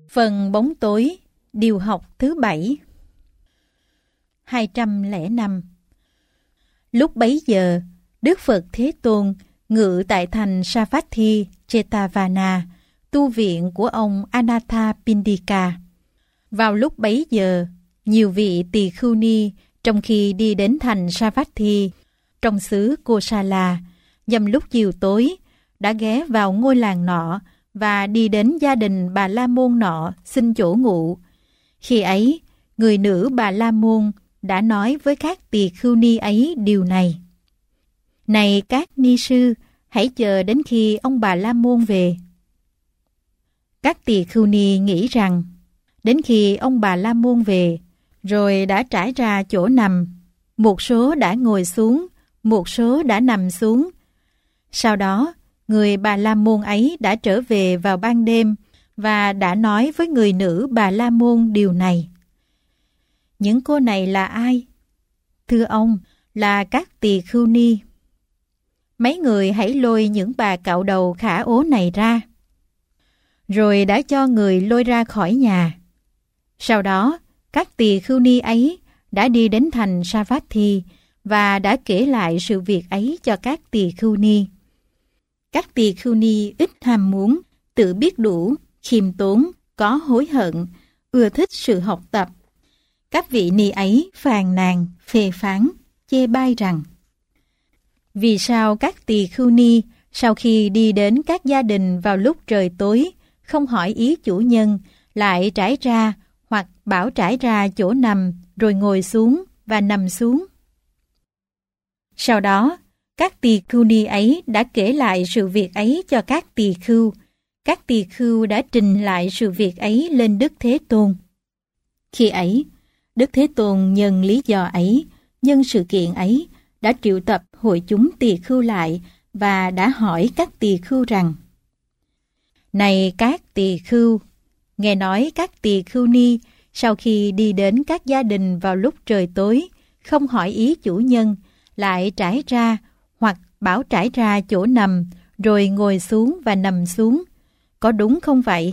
Phần bóng tối, điều học thứ 7. 205. Lúc bấy giờ, Đức Phật Thế Tôn ngự tại thành Savatthi, Jetavana, tu viện của ông Anathapindika. Vào lúc bấy giờ, nhiều vị tỳ khưu ni trong khi đi đến thành Savatthi trong xứ Kosala, nhằm lúc chiều tối, đã ghé vào ngôi làng nọ và đi đến gia đình Bà La Môn nọ xin chỗ ngụ. Khi ấy, người nữ Bà La Môn đã nói với các tỳ khưu ni ấy điều này: Này các ni sư, hãy chờ đến khi ông Bà La Môn về. Các tỳ khưu ni nghĩ rằng đến khi ông Bà La Môn về, rồi đã trải ra chỗ nằm, một số đã ngồi xuống, một số đã nằm xuống. Sau đó, người Bà La Môn ấy đã trở về vào ban đêm và đã nói với người nữ Bà La Môn điều này: Những cô này là ai? Thưa ông, là các tỳ khưu ni. Mấy người hãy lôi những bà cạo đầu khả ố này ra. Rồi đã cho người lôi ra khỏi nhà. Sau đó, các tỳ khưu ni ấy đã đi đến thành Savatthi và đã kể lại sự việc ấy cho các tỳ khưu ni. Các tỳ khưu ni ít ham muốn, tự biết đủ, khiêm tốn, có hối hận, ưa thích sự học tập. Các vị ni ấy phàn nàn, phê phán, chê bai rằng: Vì sao các tỳ khưu ni sau khi đi đến các gia đình vào lúc trời tối, không hỏi ý chủ nhân, lại trải ra hoặc bảo trải ra chỗ nằm rồi ngồi xuống và nằm xuống? Sau đó, các tỳ khưu ni ấy đã kể lại sự việc ấy cho các tỳ khưu. Các tỳ khưu đã trình lại sự việc ấy lên Đức Thế Tôn. Khi ấy, Đức Thế Tôn nhân lý do ấy, nhân sự kiện ấy, đã triệu tập hội chúng tỳ khưu lại và đã hỏi các tỳ khưu rằng: Này các tỳ khưu, nghe nói các tỳ khưu ni sau khi đi đến các gia đình vào lúc trời tối, không hỏi ý chủ nhân, lại trải ra hoặc bảo trải ra chỗ nằm rồi ngồi xuống và nằm xuống, có đúng không vậy?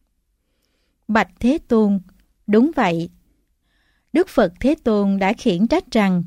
Bạch Thế Tôn, đúng vậy. Đức Phật Thế Tôn đã khiển trách rằng: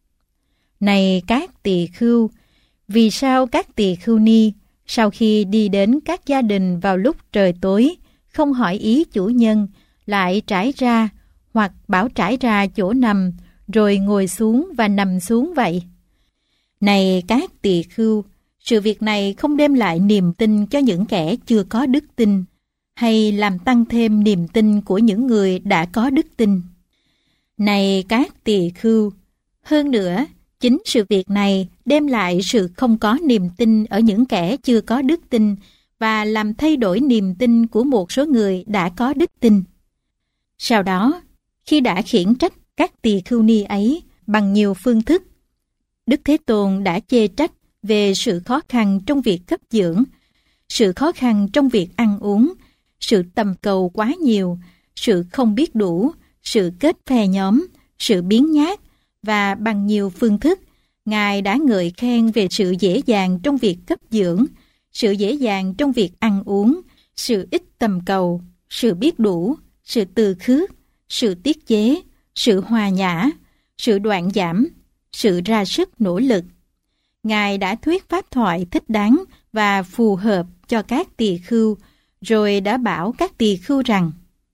Này các tỳ khưu, vì sao các tỳ khưu ni sau khi đi đến các gia đình vào lúc trời tối, không hỏi ý chủ nhân, lại trải ra hoặc bảo trải ra chỗ nằm rồi ngồi xuống và nằm xuống vậy? Này các tỳ khưu, sự việc này không đem lại niềm tin cho những kẻ chưa có đức tin, hay làm tăng thêm niềm tin của những người đã có đức tin. Này các tỳ khưu, hơn nữa, chính sự việc này đem lại sự không có niềm tin ở những kẻ chưa có đức tin và làm thay đổi niềm tin của một số người đã có đức tin. Sau đó, khi đã khiển trách các tỳ khưu ni ấy bằng nhiều phương thức, Đức Thế Tôn đã chê trách về sự khó khăn trong việc cấp dưỡng, sự khó khăn trong việc ăn uống, sự tầm cầu quá nhiều, sự không biết đủ, sự kết phe nhóm, sự biếng nhác, và bằng nhiều phương thức, Ngài đã ngợi khen về sự dễ dàng trong việc cấp dưỡng, sự dễ dàng trong việc ăn uống, sự ít tầm cầu, sự biết đủ, sự từ khước, sự tiết chế, sự hòa nhã, sự đoạn giảm, sự ra sức nỗ lực. Ngài đã thuyết pháp thoại thích đáng và phù hợp cho các tỳ khưu, rồi đã bảo các tỳ khưu rằng: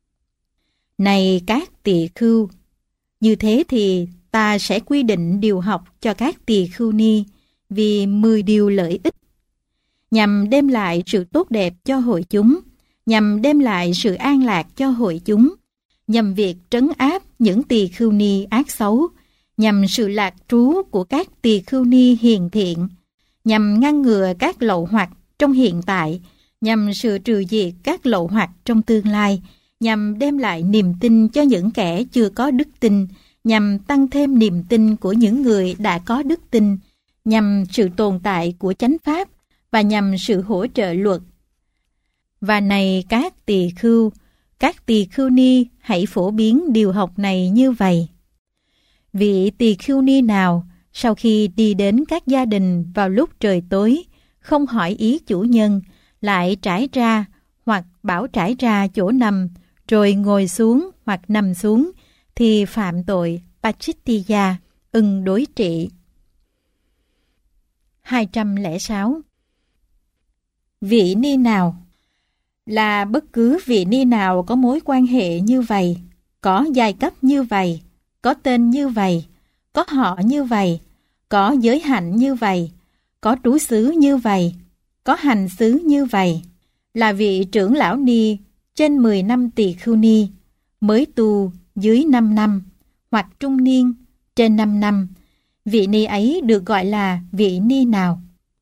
Này các tỳ khưu, như thế thì ta sẽ quy định điều học cho các tỳ khưu ni vì 10 điều lợi ích, nhằm đem lại sự tốt đẹp cho hội chúng, nhằm đem lại sự an lạc cho hội chúng, nhằm việc trấn áp những tỳ khưu ni ác xấu, nhằm sự lạc trú của các tỳ khưu ni hiền thiện, nhằm ngăn ngừa các lậu hoặc trong hiện tại, nhằm sự trừ diệt các lậu hoặc trong tương lai, nhằm đem lại niềm tin cho những kẻ chưa có đức tin, nhằm tăng thêm niềm tin của những người đã có đức tin, nhằm sự tồn tại của chánh pháp và nhằm sự hỗ trợ luật. Và này các tỳ khưu ni hãy phổ biến điều học này như vậy. Vị tỳ khưu ni nào sau khi đi đến các gia đình vào lúc trời tối, không hỏi ý chủ nhân, lại trải ra hoặc bảo trải ra chỗ nằm rồi ngồi xuống hoặc nằm xuống, thì phạm tội Pachittiya, ưng đối trị. 206. Vị ni nào? Là bất cứ vị ni nào có mối quan hệ như vậy, có giai cấp như vậy, có tên như vậy, có họ như vậy, có giới hạnh như vậy, có trú xứ như vậy, có hành xứ như vậy, là vị trưởng lão ni trên 10 năm tỳ khưu ni, mới tu dưới 5 năm, hoặc trung niên trên 5 năm, vị ni ấy được gọi là vị ni nào?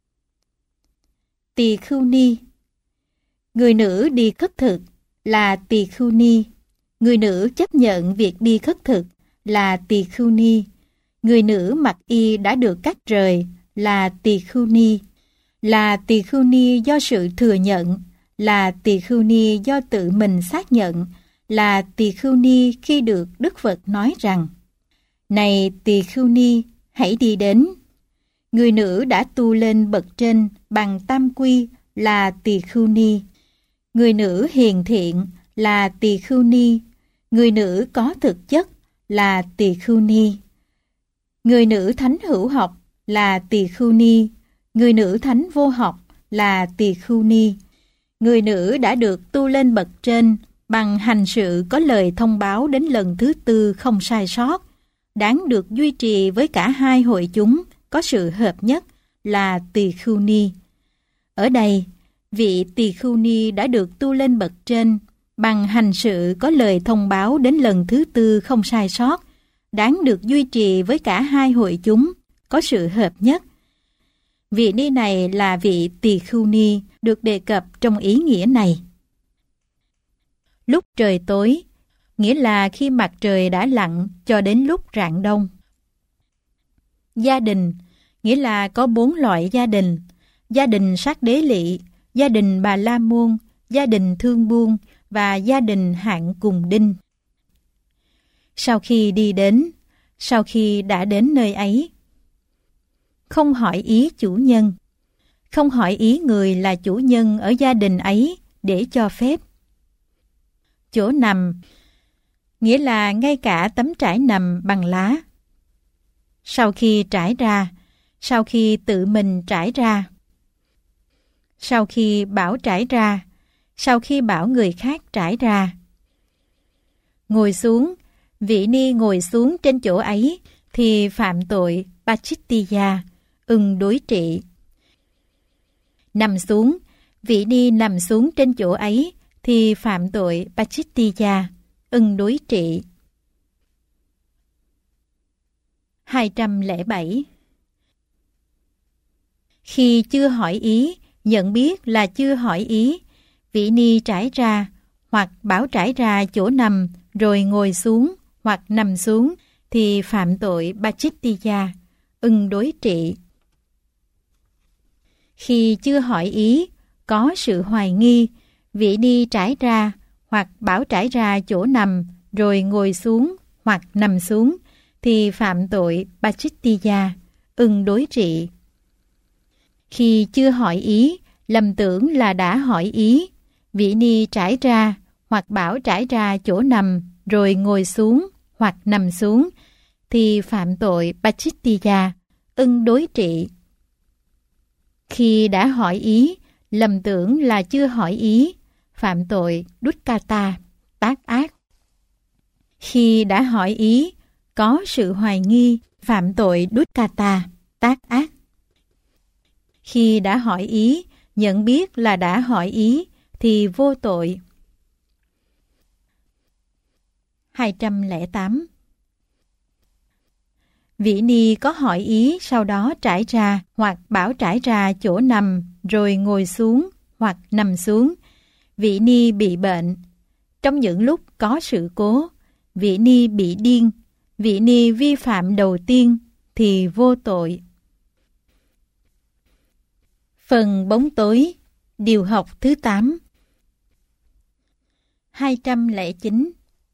Tỳ khưu ni. Người nữ đi khất thực là tỳ khưu ni. Người nữ chấp nhận việc đi khất thực là tỳ khưu ni. Người nữ mặc y đã được cắt rời là tỳ khưu ni. Là tỳ khưu ni do sự thừa nhận, là tỳ khưu ni do tự mình xác nhận, là tỳ khưu ni khi được Đức Phật nói rằng: này tỳ khưu ni, hãy đi đến. Người nữ đã tu lên bậc trên bằng tam quy là tỳ khưu ni. Người nữ hiền thiện là tỳ khưu ni. Người nữ có thực chất là tỳ khưu ni. Người nữ thánh hữu học là tỳ khưu ni. Người nữ thánh vô học là tỳ khưu ni. Người nữ đã được tu lên bậc trên bằng hành sự có lời thông báo đến lần thứ 4 không sai sót, đáng được duy trì với cả hai hội chúng có sự hợp nhất là tỳ khưu ni. Ở đây, vị tỳ khưu ni đã được tu lên bậc trên bằng hành sự có lời thông báo đến lần thứ 4 không sai sót, đáng được duy trì với cả hai hội chúng có sự hợp nhất. Vị ni này là vị tỳ khưu ni được đề cập trong ý nghĩa này. Lúc trời tối, nghĩa là khi mặt trời đã lặn cho đến lúc rạng đông. Gia đình, nghĩa là có 4 loại gia đình: gia đình Sát Đế Lị, gia đình Bà La Môn, gia đình Thương Buôn và gia đình Hạng Cùng Đinh. Sau khi đi đến, sau khi đã đến nơi ấy, không hỏi ý chủ nhân, không hỏi ý người là chủ nhân ở gia đình ấy để cho phép. Chỗ nằm, nghĩa là ngay cả tấm trải nằm bằng lá. Sau khi trải ra, sau khi tự mình trải ra, sau khi bảo trải ra, sau khi bảo người khác trải ra. Ngồi xuống, vị ni ngồi xuống trên chỗ ấy thì phạm tội Pachittiya, ưng đối trị. Nằm xuống, vị ni nằm xuống trên chỗ ấy thì phạm tội Pachittiya, ưng đối trị. 207. Khi chưa hỏi ý, nhận biết là chưa hỏi ý, vị ni trải ra hoặc bảo trải ra chỗ nằm rồi ngồi xuống hoặc nằm xuống thì phạm tội Pachittiya, ưng đối trị. Khi chưa hỏi ý, có sự hoài nghi, vị ni trải ra hoặc bảo trải ra chỗ nằm rồi ngồi xuống hoặc nằm xuống thì phạm tội Pachittiya, ưng đối trị. Khi chưa hỏi ý, lầm tưởng là đã hỏi ý, vị ni trải ra hoặc bảo trải ra chỗ nằm rồi ngồi xuống hoặc nằm xuống thì phạm tội Pachittiya, ưng đối trị. Khi đã hỏi ý, lầm tưởng là chưa hỏi ý, phạm tội Dukkata, tác ác. Khi đã hỏi ý, có sự hoài nghi, phạm tội Dukkata, tác ác. Khi đã hỏi ý, nhận biết là đã hỏi ý thì vô tội. 208. Vị ni có hỏi ý sau đó trải ra hoặc bảo trải ra chỗ nằm rồi ngồi xuống hoặc nằm xuống. Vị ni bị bệnh. Trong những lúc có sự cố, vị ni bị điên, vị ni vi phạm đầu tiên thì vô tội. Phần bóng tối, điều học thứ 8. 209.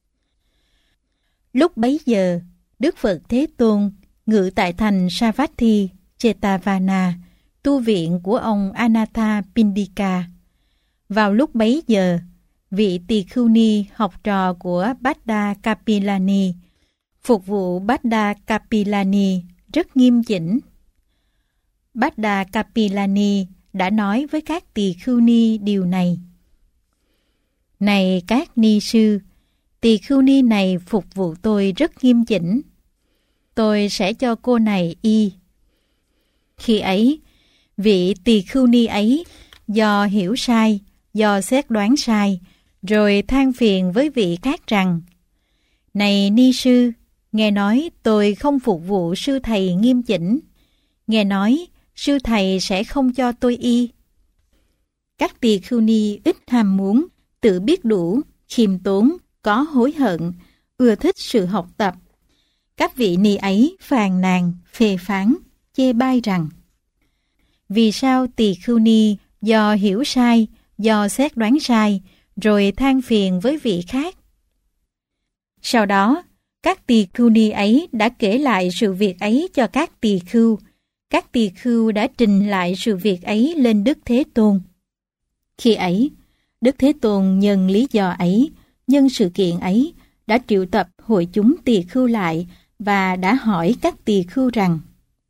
Lúc bấy giờ, Đức Phật Thế Tôn ngự tại thành Savatthi, Jetavana, tu viện của ông Anathapindika. Vào lúc bấy giờ, vị tỳ khưu ni học trò của Bhatta Kapilani, phục vụ Bhatta Kapilani rất nghiêm chỉnh. Bhatta Kapilani đã nói với các tỳ khưu ni điều này: Này các ni sư, tỳ khưu ni này phục vụ tôi rất nghiêm chỉnh. Tôi sẽ cho cô này y. Khi ấy, vị tỳ khưu ni ấy do hiểu sai, do xét đoán sai, rồi than phiền với vị khác rằng: Này ni sư, nghe nói tôi không phục vụ sư thầy nghiêm chỉnh. Nghe nói sư thầy sẽ không cho tôi y. Các tỳ khưu ni ít ham muốn, tự biết đủ, khiêm tốn, có hối hận, ưa thích sự học tập. Các vị ni ấy phàn nàn, phê phán, chê bai rằng: Vì sao tỳ khưu ni do hiểu sai, do xét đoán sai, rồi than phiền với vị khác? Sau đó, các tỳ khưu ni ấy đã kể lại sự việc ấy cho các tỳ khưu. Các tỳ khưu đã trình lại sự việc ấy lên Đức Thế Tôn. Khi ấy, Đức Thế Tôn nhân lý do ấy, nhân sự kiện ấy, đã triệu tập hội chúng tỳ khưu lại và đã hỏi các tỳ khưu rằng: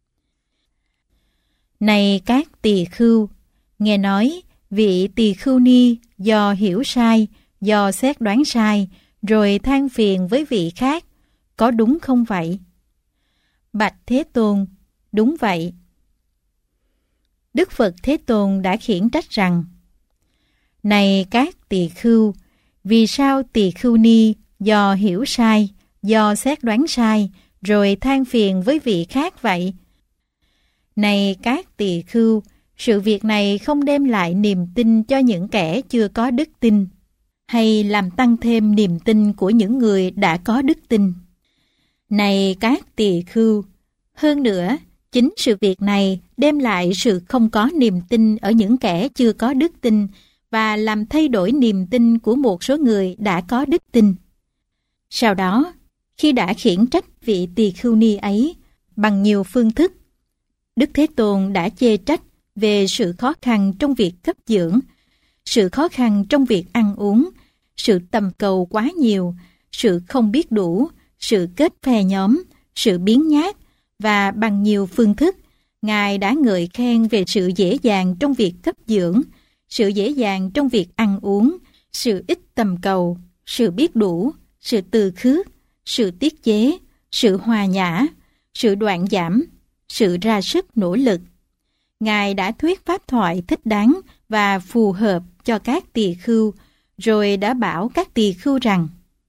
Này các tỳ khưu, nghe nói vị tỳ khưu ni do hiểu sai, do xét đoán sai, rồi than phiền với vị khác, có đúng không vậy? Bạch Thế Tôn, đúng vậy. Đức Phật Thế Tôn đã khiển trách rằng: Này các tỳ khưu, vì sao tỳ khưu ni do hiểu sai, do xét đoán sai, rồi than phiền với vị khác vậy? Này các tỳ khưu, sự việc này không đem lại niềm tin cho những kẻ chưa có đức tin, hay làm tăng thêm niềm tin của những người đã có đức tin. Này các tỳ khưu, hơn nữa, chính sự việc này đem lại sự không có niềm tin ở những kẻ chưa có đức tin và làm thay đổi niềm tin của một số người đã có đức tin. Sau đó, khi đã khiển trách vị tỳ khưu ni ấy bằng nhiều phương thức, Đức Thế Tôn đã chê trách về sự khó khăn trong việc cấp dưỡng, sự khó khăn trong việc ăn uống, sự tầm cầu quá nhiều, sự không biết đủ, sự kết phe nhóm, sự biếng nhác, và bằng nhiều phương thức, Ngài đã ngợi khen về sự dễ dàng trong việc cấp dưỡng, sự dễ dàng trong việc ăn uống, sự ít tầm cầu, sự biết đủ, sự từ khước, sự tiết chế, sự hòa nhã, sự đoạn giảm, sự ra sức nỗ lực. Ngài đã thuyết pháp thoại thích đáng và phù hợp cho các tỳ khưu, rồi đã bảo các tỳ khưu rằng: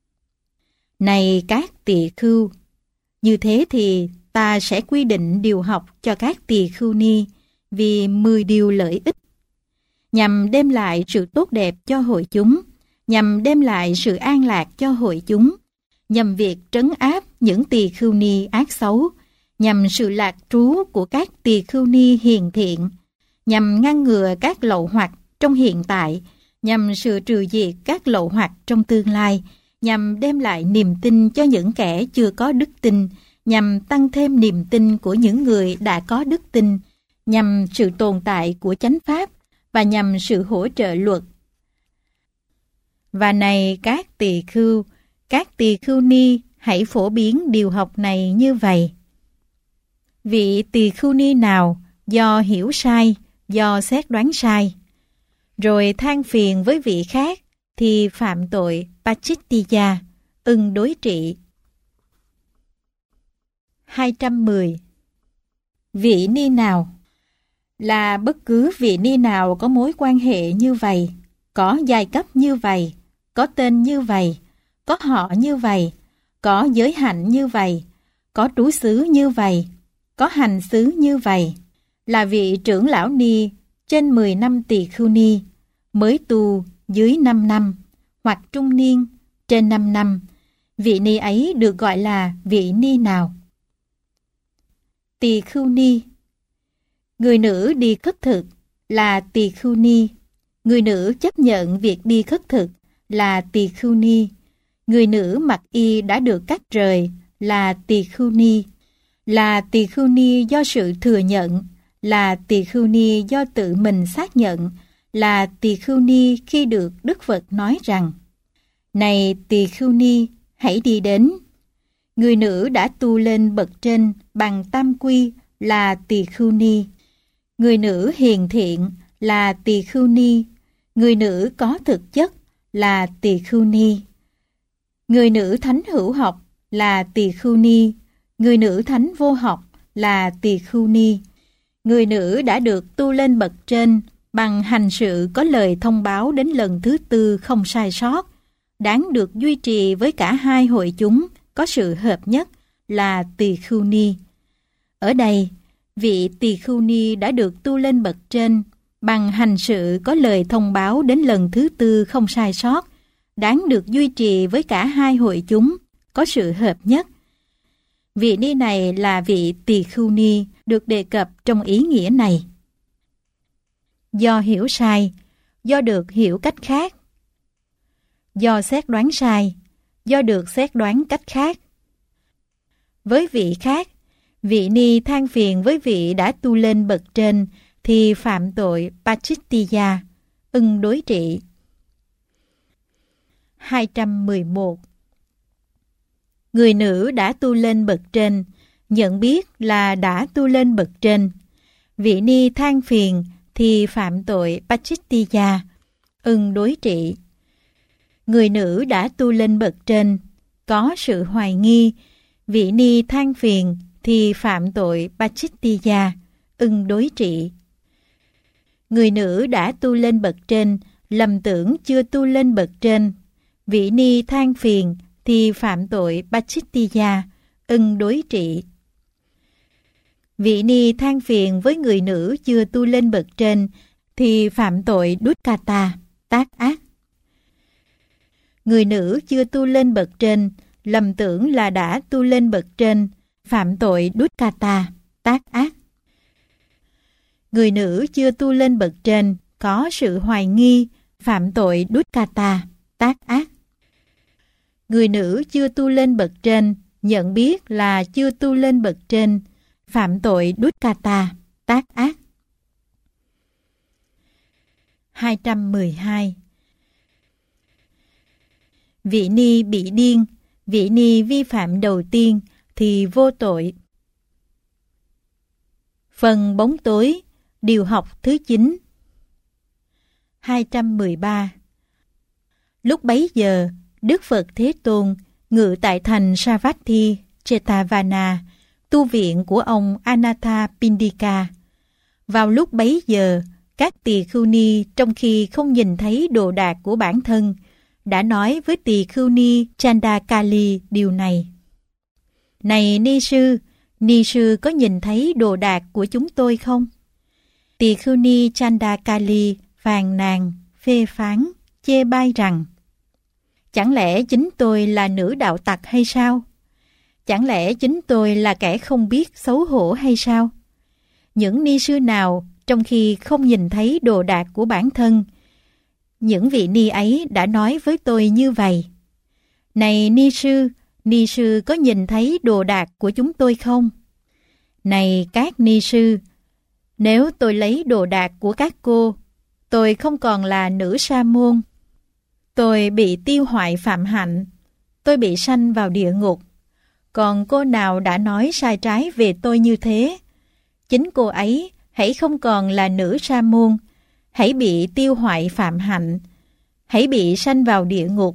Này các tỳ khưu, như thế thì ta sẽ quy định điều học cho các tỳ khưu ni vì 10 điều lợi ích, nhằm đem lại sự tốt đẹp cho hội chúng, nhằm đem lại sự an lạc cho hội chúng, nhằm việc trấn áp những tỳ khưu ni ác xấu, nhằm sự lạc trú của các tỳ khưu ni hiền thiện, nhằm ngăn ngừa các lậu hoặc trong hiện tại, nhằm sự trừ diệt các lậu hoặc trong tương lai, nhằm đem lại niềm tin cho những kẻ chưa có đức tin, nhằm tăng thêm niềm tin của những người đã có đức tin, nhằm sự tồn tại của chánh pháp và nhằm sự hỗ trợ luật. Và này các tỳ khưu ni hãy phổ biến điều học này như vậy. Vị tỳ khưu ni nào do hiểu sai, do xét đoán sai, rồi than phiền với vị khác, thì phạm tội Pachittiya, ưng đối trị. 210. Vị ni nào là bất cứ vị ni nào có mối quan hệ như vậy, có giai cấp như vậy, có tên như vậy, có họ như vậy, có giới hạnh như vậy, có trú xứ như vậy, có hành xứ như vậy, là vị trưởng lão ni trên 10 năm tỳ khưu ni, mới tu dưới 5 năm, hoặc trung niên trên 5 năm, vị ni ấy được gọi là vị ni nào? Tỳ khưu ni. Người nữ đi khất thực là tỳ khưu ni. Người nữ chấp nhận việc đi khất thực là tỳ khưu ni. Người nữ mặc y đã được cắt rời là tỳ khưu ni. Là tỳ khưu ni do sự thừa nhận, là tỳ khưu ni do tự mình xác nhận, là Tỳ Khưu Ni khi được Đức Phật nói rằng: Này Tỳ Khưu Ni, hãy đi đến. Người nữ đã tu lên bậc trên bằng tam quy là Tỳ Khưu Ni. Người nữ hiền thiện là Tỳ Khưu Ni. Người nữ có thực chất là Tỳ Khưu Ni. Người nữ thánh hữu học là Tỳ Khưu Ni. Người nữ thánh vô học là Tỳ Khưu Ni. Người nữ đã được tu lên bậc trên bằng hành sự có lời thông báo đến lần thứ tư không sai sót, đáng được duy trì với cả hai hội chúng có sự hợp nhất là Tỳ Khưu Ni. Ở đây, vị Tỳ Khưu Ni đã được tu lên bậc trên bằng hành sự có lời thông báo đến lần thứ tư không sai sót, đáng được duy trì với cả hai hội chúng có sự hợp nhất. Vị ni này là vị Tỳ Khưu Ni được đề cập trong ý nghĩa này. Do hiểu sai, do được hiểu cách khác. Do xét đoán sai, do được xét đoán cách khác. Với vị khác, vị ni than phiền với vị đã tu lên bậc trên thì phạm tội Pachittiya, ưng đối trị. 211. Người nữ đã tu lên bậc trên, nhận biết là đã tu lên bậc trên. Vị ni than phiền thì phạm tội Pachittiya, ưng đối trị. Người nữ đã tu lên bậc trên, có sự hoài nghi. Vị ni than phiền thì phạm tội Pachittiya, ưng đối trị. Người nữ đã tu lên bậc trên, lầm tưởng chưa tu lên bậc trên. Vị ni than phiền thì phạm tội Pachittiya, ưng đối trị. Vị ni than phiền với người nữ chưa tu lên bậc trên thì phạm tội Dukkata, tác ác. Người nữ chưa tu lên bậc trên, lầm tưởng là đã tu lên bậc trên, phạm tội Dukkata, tác ác. Người nữ chưa tu lên bậc trên, có sự hoài nghi, phạm tội Dukkata, tác ác. Người nữ chưa tu lên bậc trên, nhận biết là chưa tu lên bậc trên, phạm tội Dukkata, tác ác. 212. Vị ni bị điên, vị ni vi phạm đầu tiên thì vô tội. Phần bóng tối, điều học thứ 9. 213. Lúc bấy giờ, Đức Phật Thế Tôn ngự tại thành Savatthi, Jetavana, tu viện của ông Anathapindika. Vào lúc bấy giờ, các tỳ khưu ni trong khi không nhìn thấy đồ đạc của bản thân, đã nói với tỳ khưu ni Chandakali điều này. Này ni sư có nhìn thấy đồ đạc của chúng tôi không? Tỳ khưu ni Chandakali phàn nàn, phê phán, chê bai rằng: Chẳng lẽ chính tôi là nữ đạo tặc hay sao? Chẳng lẽ chính tôi là kẻ không biết xấu hổ hay sao? Những ni sư nào trong khi không nhìn thấy đồ đạc của bản thân, những vị ni ấy đã nói với tôi như vậy: Này ni sư có nhìn thấy đồ đạc của chúng tôi không? Này các ni sư, nếu tôi lấy đồ đạc của các cô, tôi không còn là nữ sa môn. Tôi bị tiêu hoại phạm hạnh, tôi bị sanh vào địa ngục. Còn cô nào đã nói sai trái về tôi như thế, chính cô ấy hãy không còn là nữ sa môn, hãy bị tiêu hoại phạm hạnh, hãy bị sanh vào địa ngục.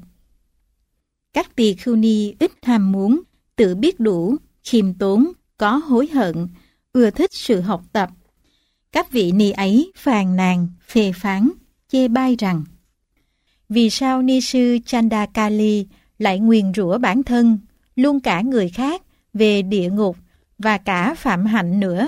Các tỳ khưu ni ít ham muốn, tự biết đủ, khiêm tốn, có hối hận, ưa thích sự học tập. Các vị ni ấy phàn nàn, phê phán, chê bai rằng: Vì sao ni sư Chandakali lại nguyền rủa bản thân, luôn cả người khác về địa ngục và cả phạm hạnh nữa?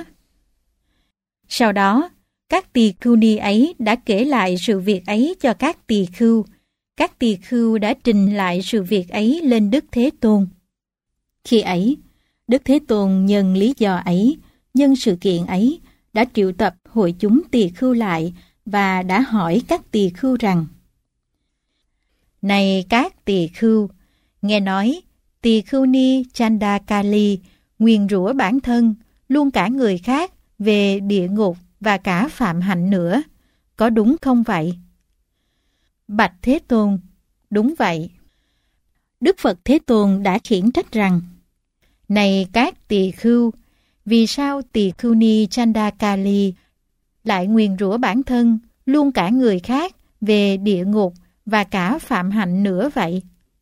Sau đó, các tỳ khưu ni ấy đã kể lại sự việc ấy cho các tỳ khưu. Các tỳ khưu đã trình lại sự việc ấy lên Đức Thế Tôn. Khi ấy, Đức Thế Tôn nhân lý do ấy, nhân sự kiện ấy, đã triệu tập hội chúng tỳ khưu lại và đã hỏi các tỳ khưu rằng: Này các tỳ khưu, nghe nói tỳ khưu ni Chandakali nguyền rủa bản thân, luôn cả người khác về địa ngục và cả phạm hạnh nữa. có đúng không vậy? Bạch Thế Tôn, đúng vậy. Đức Phật Thế Tôn đã khiển trách rằng: Này các tỳ khưu, vì sao tỳ khưu ni Chandakali lại nguyền rủa bản thân, luôn cả người khác về địa ngục và cả phạm hạnh nữa vậy?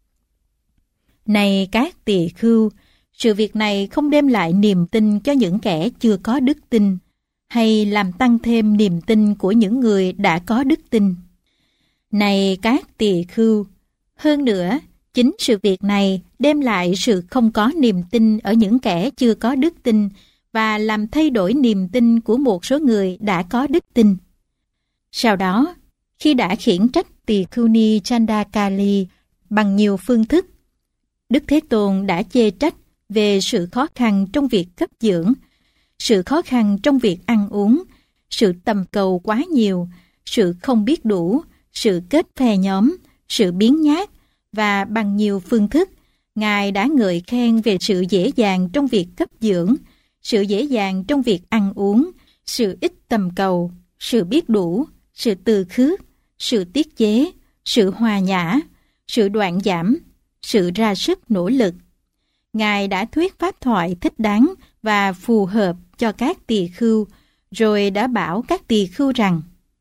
Này các tỳ khưu, sự việc này không đem lại niềm tin cho những kẻ chưa có đức tin, hay làm tăng thêm niềm tin của những người đã có đức tin. Này các tỳ khưu, hơn nữa, chính sự việc này đem lại sự không có niềm tin ở những kẻ chưa có đức tin và làm thay đổi niềm tin của một số người đã có đức tin. Sau đó, khi đã khiển trách tỳ khưu ni Chandakali bằng nhiều phương thức, Đức Thế Tôn đã chê trách về sự khó khăn trong việc cấp dưỡng, sự khó khăn trong việc ăn uống, sự tầm cầu quá nhiều, sự không biết đủ, sự kết phe nhóm, sự biếng nhác, và bằng nhiều phương thức, Ngài đã ngợi khen về sự dễ dàng trong việc cấp dưỡng, sự dễ dàng trong việc ăn uống, sự ít tầm cầu, sự biết đủ, sự từ khước, sự tiết chế, sự hòa nhã, sự đoạn giảm, sự ra sức nỗ lực. Ngài đã thuyết pháp thoại thích đáng và phù hợp cho các tỳ khưu, rồi đã bảo các tỳ khưu rằng: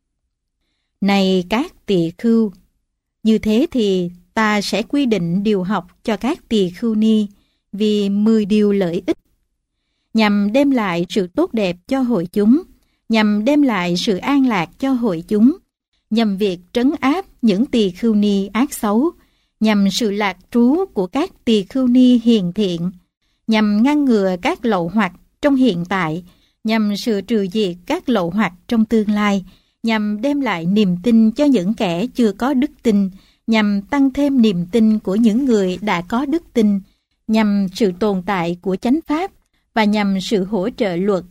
Này các tỳ khưu, như thế thì ta sẽ quy định điều học cho các tỳ khưu ni vì 10 điều lợi ích, nhằm đem lại sự tốt đẹp cho hội chúng, nhằm đem lại sự an lạc cho hội chúng, nhằm việc trấn áp những tỳ khưu ni ác xấu, nhằm sự lạc trú của các tỳ khưu ni hiền thiện, nhằm ngăn ngừa các lậu hoặc trong hiện tại, nhằm sự trừ diệt các lậu hoặc trong tương lai, nhằm đem lại niềm tin cho những kẻ chưa có đức tin, nhằm tăng thêm niềm tin của những người đã có đức tin, nhằm sự tồn tại của chánh pháp và nhằm sự hỗ trợ luật.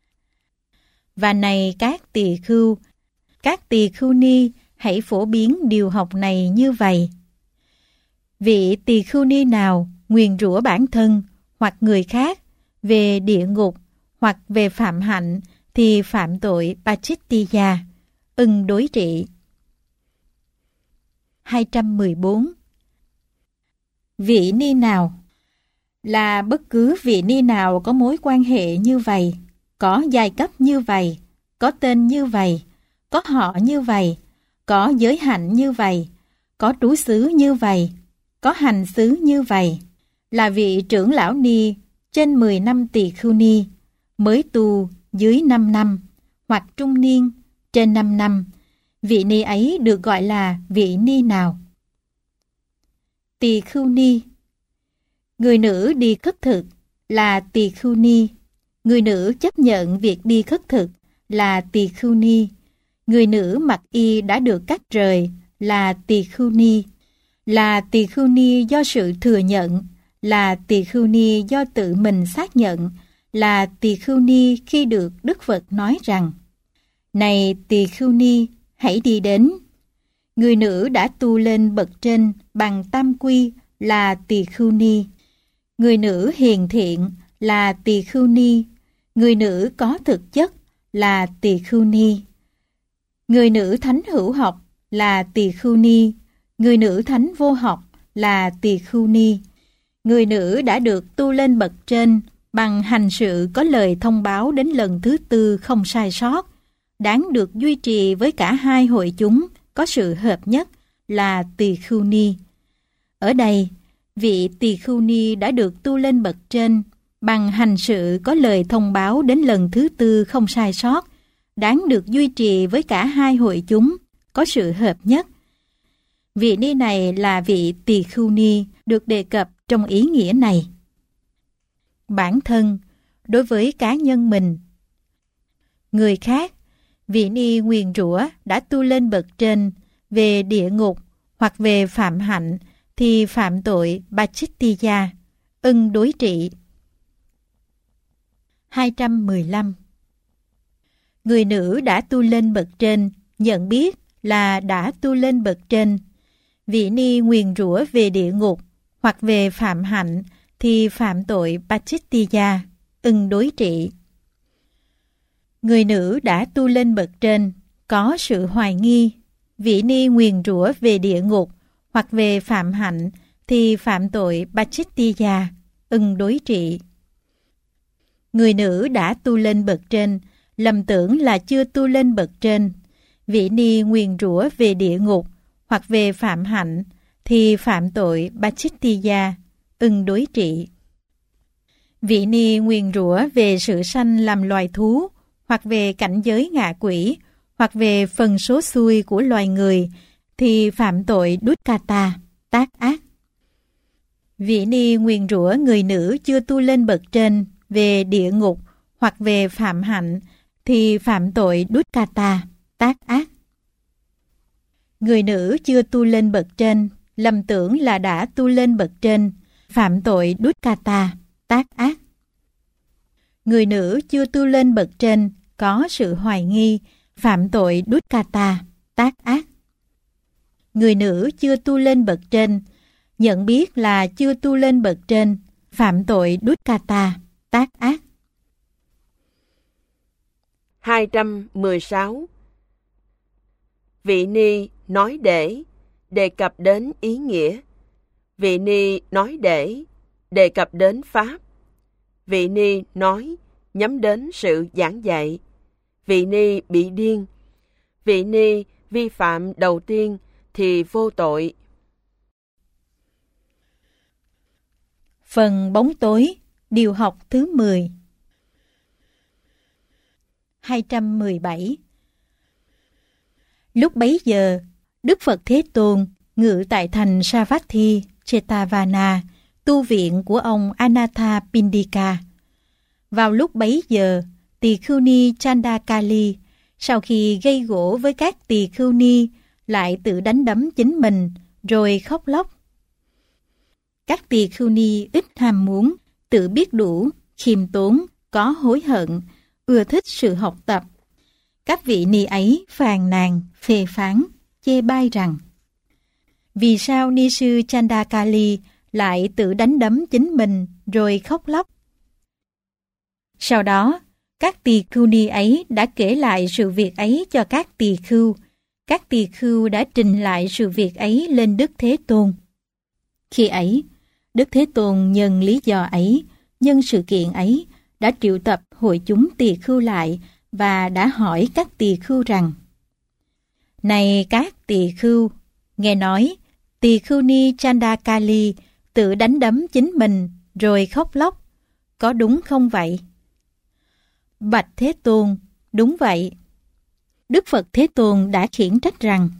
Và này các tỳ khưu ni hãy phổ biến điều học này như vậy. Vị tỳ khưu ni nào nguyền rủa bản thân hoặc người khác về địa ngục hoặc về phạm hạnh thì phạm tội Pachittiya, ưng đối trị. 214. Vị ni nào là bất cứ vị ni nào có mối quan hệ như vậy, có giai cấp như vậy, có tên như vậy, có họ như vậy, có giới hạnh như vậy, có trú xứ như vậy, có hành xứ như vậy, là vị trưởng lão ni trên 10 năm tỳ khưu ni, mới tu dưới 5 năm, hoặc trung niên trên 5 năm, vị ni ấy được gọi là vị ni nào? Tỳ khưu ni. Người nữ đi khất thực là tỳ khưu ni. Người nữ chấp nhận việc đi khất thực là tỳ khưu ni. Người nữ mặc y đã được cắt rời là tỳ khưu ni. Là tỳ khưu ni do sự thừa nhận, là tỳ khưu ni do tự mình xác nhận, là tỳ khưu ni khi được Đức Phật nói rằng: Này tỳ khưu ni, hãy đi đến. Người nữ đã tu lên bậc trên bằng tam quy là tỳ khưu ni. Người nữ hiền thiện là tỳ khưu ni. Người nữ có thực chất là tỳ khưu ni. Người nữ thánh hữu học là tỳ khưu ni. Người nữ thánh vô học là tỳ khưu ni. Người nữ đã được tu lên bậc trên bằng hành sự có lời thông báo đến lần thứ 4 không sai sót, đáng được duy trì với cả hai hội chúng có sự hợp nhất là tỳ khưu ni. Ở đây, vị tỳ khưu ni đã được tu lên bậc trên bằng hành sự có lời thông báo đến lần thứ 4 không sai sót, đáng được duy trì với cả hai hội chúng có sự hợp nhất. Vị ni này là vị tỳ khưu ni được đề cập trong ý nghĩa này. Bản thân, đối với cá nhân mình. Người khác, vị ni nguyền rủa đã tu lên bậc trên về địa ngục hoặc về phạm hạnh thì phạm tội Pachittiya, ưng đối trị. 215. Người nữ đã tu lên bậc trên nhận biết là đã tu lên bậc trên. Vị ni nguyền rủa về địa ngục hoặc về phạm hạnh thì phạm tội Pachittiya, ưng đối trị. Người nữ đã tu lên bậc trên có sự hoài nghi, vị ni nguyền rủa về địa ngục hoặc về phạm hạnh thì phạm tội Pachittiya, đối trị. Người nữ đã tu lên bậc trên, lầm tưởng là chưa tu lên bậc trên. Vị ni nguyền rủa về địa ngục hoặc về phạm hạnh thì phạm tội Pachittiya, đối trị. Vị ni nguyền rủa về sự sanh làm loài thú, hoặc về cảnh giới ngạ quỷ, hoặc về phần số xui của loài người, thì phạm tội Dukkata, tác ác. Vị ni nguyền rủa người nữ chưa tu lên bậc trên về địa ngục, hoặc về phạm hạnh, thì phạm tội Dukkata, tác ác. Người nữ chưa tu lên bậc trên, lầm tưởng là đã tu lên bậc trên, phạm tội Dukkata, tác ác. Người nữ chưa tu lên bậc trên, có sự hoài nghi, phạm tội Dukkata, tác ác. Người nữ chưa tu lên bậc trên, nhận biết là chưa tu lên bậc trên, phạm tội Dukkata, tác ác. 216. Vị ni nói để đề cập đến ý nghĩa. Vị ni nói để đề cập đến pháp. Vị ni nói nhắm đến sự giảng dạy. Vị ni bị điên. Vị ni vi phạm đầu tiên thì vô tội. Phần bóng tối, điều học thứ 10. 217. Lúc bấy giờ, Đức Phật Thế Tôn ngự tại thành Savatthi, Jetavana, tu viện của ông Anathapindika. Vào lúc bấy giờ, tỳ khưu ni Chandakali, sau khi gây gổ với các tỳ khưu ni, lại tự đánh đấm chính mình, rồi khóc lóc. Các tỳ khưu ni ít ham muốn, tự biết đủ, khiêm tốn, có hối hận, ưa thích sự học tập. Các vị ni ấy phàn nàn, phê phán, chê bai rằng: vì sao ni sư Chandakali lại tự đánh đấm chính mình rồi khóc lóc? Sau đó, các tỳ khưu ni ấy đã kể lại sự việc ấy cho các tỳ khưu. Các tỳ khưu đã trình lại sự việc ấy lên Đức Thế Tôn. Khi ấy, Đức Thế Tôn nhân lý do ấy, nhân sự kiện ấy, đã triệu tập hội chúng tỳ khưu lại và đã hỏi các tỳ khưu rằng: này các tỳ khưu, nghe nói tỳ khưu ni Chandakali tự đánh đấm chính mình rồi khóc lóc, có đúng không vậy? Bạch Thế Tôn, đúng vậy. Đức Phật Thế Tôn đã khiển trách rằng: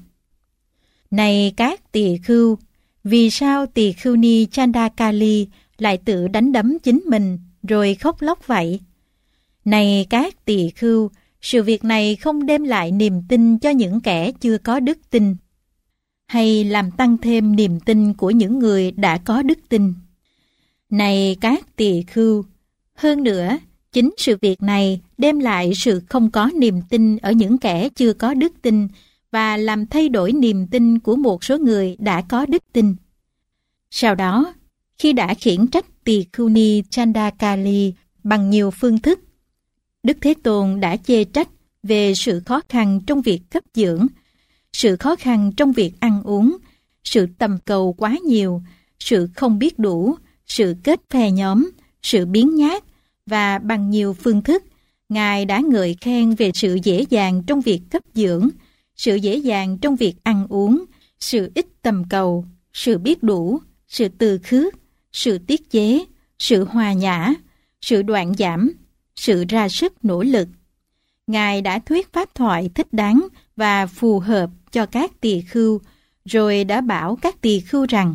này các tỳ khưu, vì sao tỳ khưu ni Chandakali lại tự đánh đấm chính mình rồi khóc lóc vậy? Này các tỳ khưu, sự việc này không đem lại niềm tin cho những kẻ chưa có đức tin, hay làm tăng thêm niềm tin của những người đã có đức tin. Này các tỳ khưu, hơn nữa, chính sự việc này đem lại sự không có niềm tin ở những kẻ chưa có đức tin và làm thay đổi niềm tin của một số người đã có đức tin. Sau đó, khi đã khiển trách tỳ khưu ni Chandakali bằng nhiều phương thức, Đức Thế Tôn đã chê trách về sự khó khăn trong việc cấp dưỡng, sự khó khăn trong việc ăn uống, sự tầm cầu quá nhiều, sự không biết đủ, sự kết phe nhóm, sự biếng nhác, và bằng nhiều phương thức, Ngài đã ngợi khen về sự dễ dàng trong việc cấp dưỡng, sự dễ dàng trong việc ăn uống, sự ít tầm cầu, sự biết đủ, sự từ khước, sự tiết chế, sự hòa nhã, sự đoạn giảm, sự ra sức nỗ lực. Ngài đã thuyết pháp thoại thích đáng và phù hợp cho các tỳ khưu, rồi đã bảo các tỳ khưu rằng: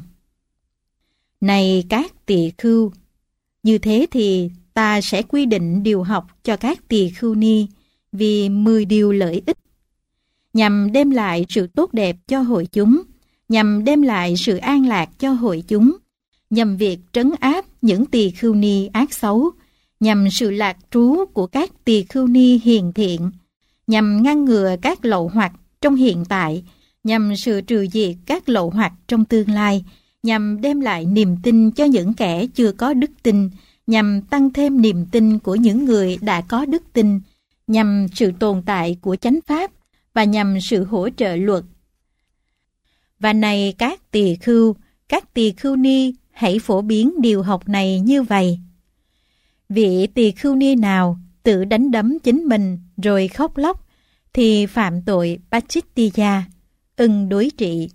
này các tỳ khưu, như thế thì ta sẽ quy định điều học cho các tỳ khưu ni vì 10 điều lợi ích, nhằm đem lại sự tốt đẹp cho hội chúng, nhằm đem lại sự an lạc cho hội chúng, nhằm việc trấn áp những tỳ khưu ni ác xấu, nhằm sự lạc trú của các tỳ khưu ni hiền thiện, nhằm ngăn ngừa các lậu hoặc trong hiện tại, nhằm sự trừ diệt các lậu hoặc trong tương lai, nhằm đem lại niềm tin cho những kẻ chưa có đức tin, nhằm tăng thêm niềm tin của những người đã có đức tin, nhằm sự tồn tại của chánh pháp và nhằm sự hỗ trợ luật. Và này các tỳ khưu ni hãy phổ biến điều học này như vậy. Vị tỳ khưu ni nào tự đánh đấm chính mình rồi khóc lóc thì phạm tội Pachittiya, ưng đối trị.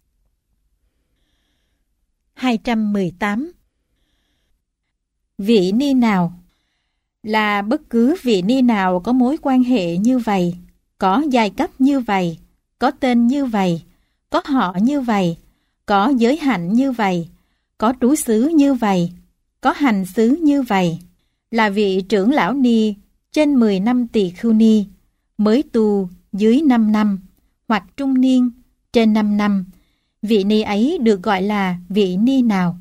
218. Vị ni nào là bất cứ vị ni nào có mối quan hệ như vậy, có giai cấp như vậy, có tên như vậy, có họ như vậy, có giới hạnh như vậy, có trú xứ như vậy, có hành xứ như vậy, là vị trưởng lão ni trên 10 năm tỳ khưu ni, mới tu dưới 5 năm, hoặc trung niên trên 5 năm, vị ni ấy được gọi là vị ni nào?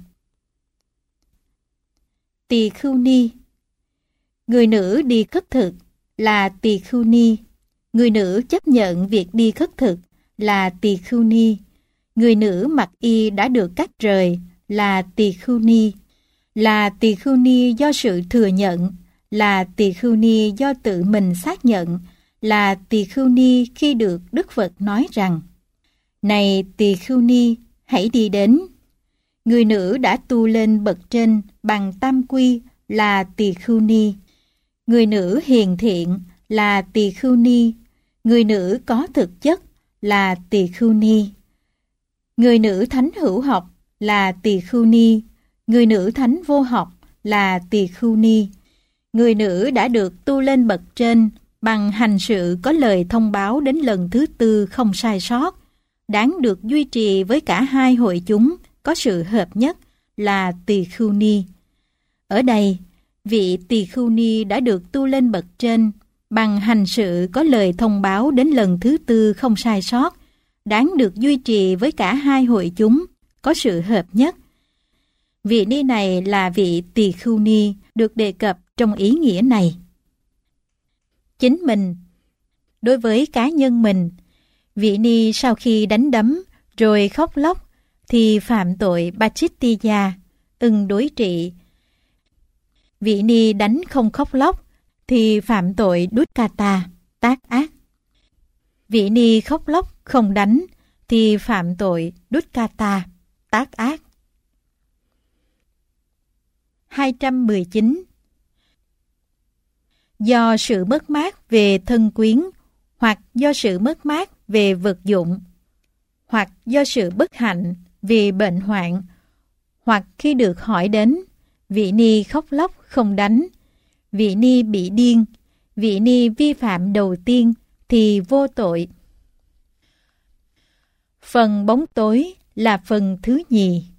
Tỳ khưu ni. Người nữ đi khất thực là tỳ khưu ni. Người nữ chấp nhận việc đi khất thực là tỳ khưu ni. Người nữ mặc y đã được cắt rời là tỳ khưu ni. Là tỳ khưu ni do sự thừa nhận, là tỳ khưu ni do tự mình xác nhận, là tỳ khưu ni khi được Đức Phật nói rằng: Này tỳ khưu ni, hãy đi đến. Người nữ đã tu lên bậc trên bằng tam quy là tỳ khưu ni. Người nữ hiền thiện là tỳ khưu ni. Người nữ có thực chất là tỳ khưu ni. Người nữ thánh hữu học là tỳ khưu ni. Người nữ thánh vô học là tỳ khưu ni. Người nữ đã được tu lên bậc trên bằng hành sự có lời thông báo đến lần thứ 4 không sai sót, đáng được duy trì với cả hai hội chúng có sự hợp nhất là tỳ khưu ni. Ở đây, vị tỳ khưu ni đã được tu lên bậc trên bằng hành sự có lời thông báo đến lần thứ 4 không sai sót, đáng được duy trì với cả hai hội chúng có sự hợp nhất. Vị ni này là vị tỳ khưu ni được đề cập trong ý nghĩa này. Chính mình. Đối với cá nhân mình, vị ni sau khi đánh đấm rồi khóc lóc thì phạm tội Pachittiya, ưng đối trị. Vị ni đánh không khóc lóc thì phạm tội Dukkata, tác ác. Vị ni khóc lóc không đánh thì phạm tội Dukkata, tác ác. 219. Do sự mất mát về thân quyến, hoặc do sự mất mát về vật dụng, hoặc do sự bất hạnh vì bệnh hoạn, hoặc khi được hỏi đến, vị ni khóc lóc không đánh, vị ni bị điên, vị ni vi phạm đầu tiên thì vô tội. Phần bóng tối là phần thứ nhì.